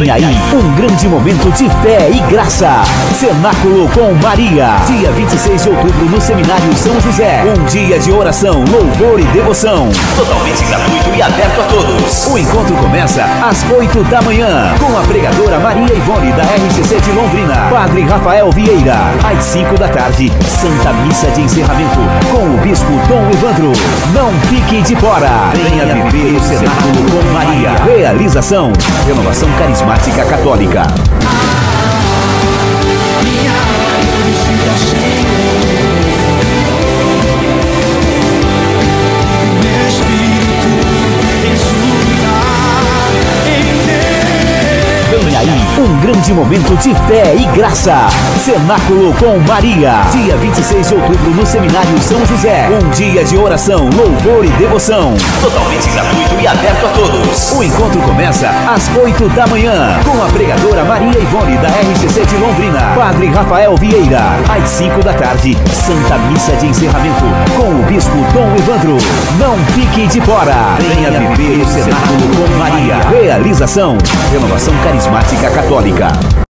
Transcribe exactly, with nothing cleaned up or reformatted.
Vem aí um grande momento de fé e graça. Cenáculo com Maria. Dia vinte e seis de outubro no Seminário São José. Um dia de oração, louvor e devoção. Totalmente gratuito e aberto a todos. O encontro começa às oito da manhã com a pregadora Maria Ivone da R C C de Londrina. Padre Rafael Vieira. Às cinco da tarde, Santa Missa de encerramento com o Bispo Dom Evandro. Não fique de fora. Venha viver o Cenáculo com Maria. Realização: Renovação Carismática Católica. Vem aí um grande momento de fé e graça. Cenáculo com Maria. Dia vinte e seis de outubro no Seminário São José. Um dia de oração, louvor e devoção. Totalmente gratuito e aberto a todos. O encontro começa às oito da manhã com a pregadora Maria Ivone da R C C de Londrina. Padre Rafael Vieira. Às cinco da tarde, Santa Missa de encerramento com o Bispo Dom Evandro. Não fique de fora. Venha viver o Cenáculo com Maria. Realização: Renovação Carismática Católica.